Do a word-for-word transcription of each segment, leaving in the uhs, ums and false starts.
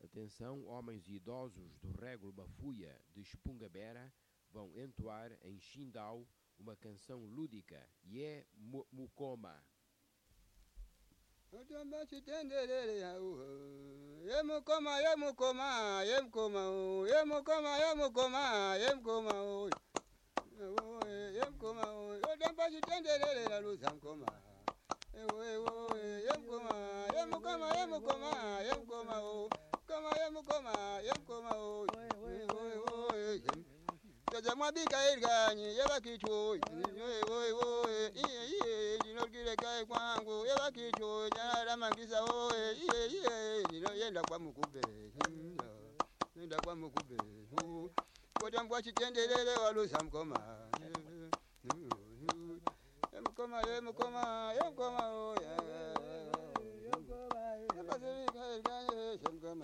Atenção, homens e idosos do Régulo Bafuia de Espungabera vão entoar em Xindau uma canção lúdica, e é Mucoma. Yemukoma, yemukoma, yemukoma, yemukoma, yemukoma, yemukoma, yemukoma, odamba chitenderere la luzamkoma. Yemukoma, yemukoma, yemukoma, yemukoma, koma, yemukoma, yemukoma, Kaza mwabika irganyi yabakicho oy oy iye iye dinogire kai kwangu yabakicho jara mangisa oy iye iye dino yenda kwa mukube yenda kwa mukube koda mbwa chitendelele walusa mkoma yemkoma yemkoma yemkoma oy yemkoma yabazika irganyi yemkoma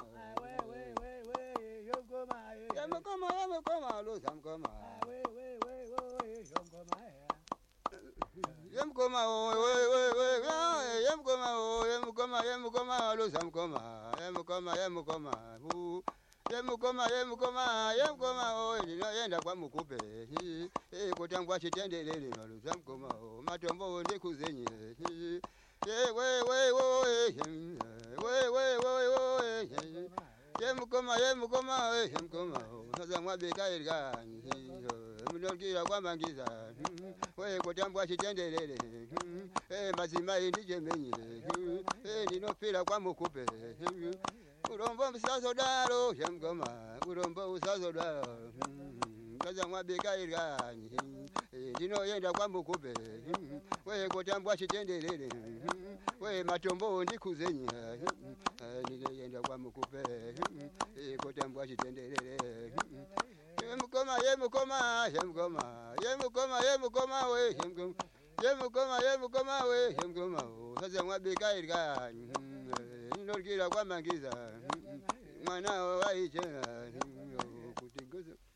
Yemukoma, yemukoma, luzamkoma. Yemukoma, yemukoma, yemukoma, yemukoma, luzamkoma. Yemukoma, yemukoma, yemukoma, yemukoma, yemukoma, ndino yenda kwa mukube. Kutangwa chitendelele luzamkoma. Matombo ndikuzenye. We we we we we we we Yemukoma, yemukoma, yemukoma, naza mwabika irganyi, mnokira kwa mangiza, we kutambwa chitendelele, mazima indije menye, ninopira kwa mukupe, urombo msazo daro, yemukoma, urombo usazo daro, naza mwabika irganyi, ndino yenda kwa mukupe, we kutambwa chitendelele, we matombo ndikuzenye, nino yenda kwa mukupe, kutambwa chitendelele. Yemukoma, yemukoma, yemukoma, yemukoma, yemukoma, we yemukoma, yemukoma, yemukoma, we yemukoma, sasa mwabika irganyi, ninokira kwa mangiza, mwana wa ichena, kutingoza.